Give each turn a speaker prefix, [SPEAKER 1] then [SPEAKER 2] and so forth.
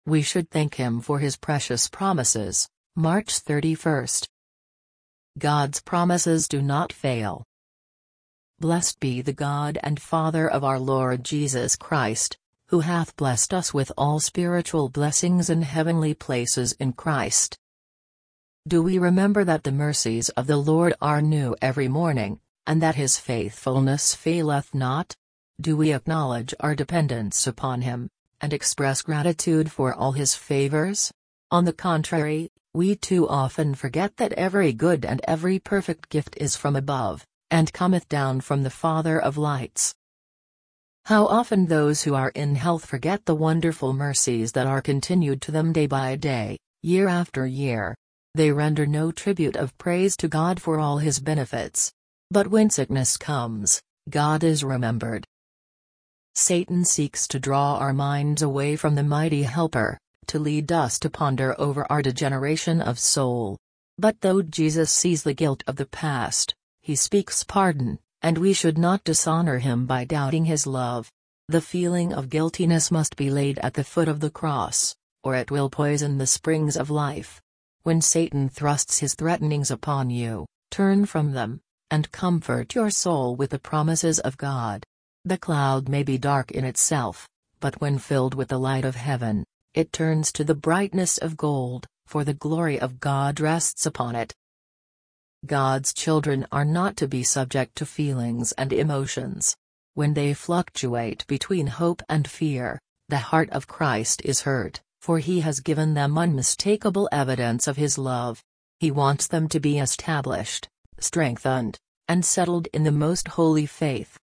[SPEAKER 1] We should thank Him for His precious promises. March 31st. God's promises do not fail. Blessed be the God and Father of our Lord Jesus Christ, who hath blessed us with all spiritual blessings in heavenly places in Christ. Do we remember that the mercies of the Lord are new every morning, and that His faithfulness faileth not? Do we acknowledge our dependence upon Him, and express gratitude for all His favors? On the contrary, we too often forget that every good and every perfect gift is from above, and cometh down from the Father of lights. How often those who are in health forget the wonderful mercies that are continued to them day by day, year after year. They render no tribute of praise to God for all His benefits. But when sickness comes, God is remembered. Satan seeks to draw our minds away from the mighty Helper, to lead us to ponder over our degeneration of soul. But though Jesus sees the guilt of the past, He speaks pardon, and we should not dishonor Him by doubting His love. The feeling of guiltiness must be laid at the foot of the cross, or it will poison the springs of life. When Satan thrusts his threatenings upon you, turn from them, and comfort your soul with the promises of God. The cloud may be dark in itself, but when filled with the light of heaven, it turns to the brightness of gold, for the glory of God rests upon it. God's children are not to be subject to feelings and emotions. When they fluctuate between hope and fear, the heart of Christ is hurt, for He has given them unmistakable evidence of His love. He wants them to be established, strengthened, and settled in the most holy faith.